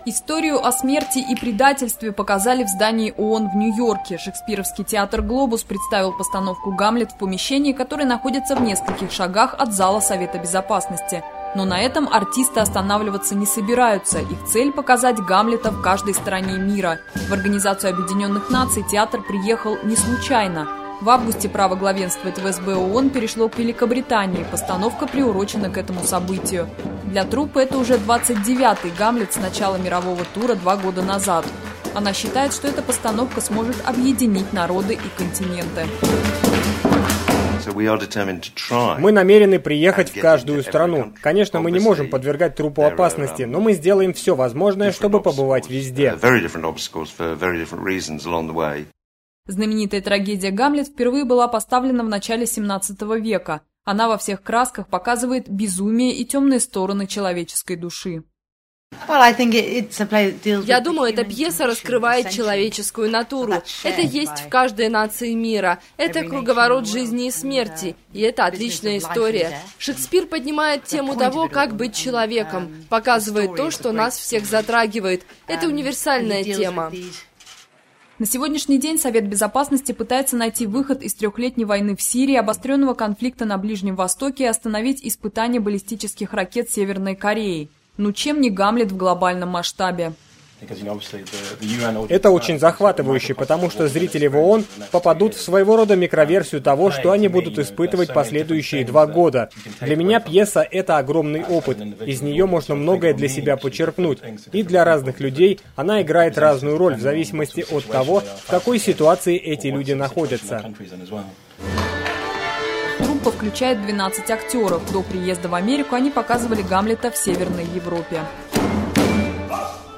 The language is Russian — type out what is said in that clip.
Историю о смерти и предательстве показали в здании ООН в Нью-Йорке. Шекспировский театр «Глобус» представил постановку «Гамлет» в помещении, которое находится в нескольких шагах от зала Совета Безопасности. Но на этом артисты останавливаться не собираются. Их цель – показать Гамлета в каждой стране мира. В Организацию Объединенных Наций театр приехал не случайно. В августе право главенствовать в СБ ООН перешло к Великобритании. Постановка приурочена к этому событию. Для труппы это уже 29-й «Гамлет» с начала мирового тура 2 года назад. Она считает, что эта постановка сможет объединить народы и континенты. Мы намерены приехать в каждую страну. Конечно, мы не можем подвергать труппу опасности, но мы сделаем все возможное, чтобы побывать везде. Знаменитая трагедия «Гамлет» впервые была поставлена в начале 17 века. Она во всех красках показывает безумие и темные стороны человеческой души. Я думаю, эта пьеса раскрывает человеческую натуру. Это есть в каждой нации мира. Это круговорот жизни и смерти. И это отличная история. Шекспир поднимает тему того, как быть человеком, показывает то, что нас всех затрагивает. Это универсальная тема. На сегодняшний день Совет Безопасности пытается найти выход из 3-летней войны в Сирии, обостренного конфликта на Ближнем Востоке и остановить испытания баллистических ракет Северной Кореи. Ну чем не Гамлет в глобальном масштабе? Это очень захватывающе, потому что зрители в ООН попадут в своего рода микроверсию того, что они будут испытывать последующие 2 года. Для меня пьеса – это огромный опыт. Из нее можно многое для себя почерпнуть. И для разных людей она играет разную роль в зависимости от того, в какой ситуации эти люди находятся. Труппа включает 12 актеров. До приезда в Америку они показывали Гамлета в Северной Европе.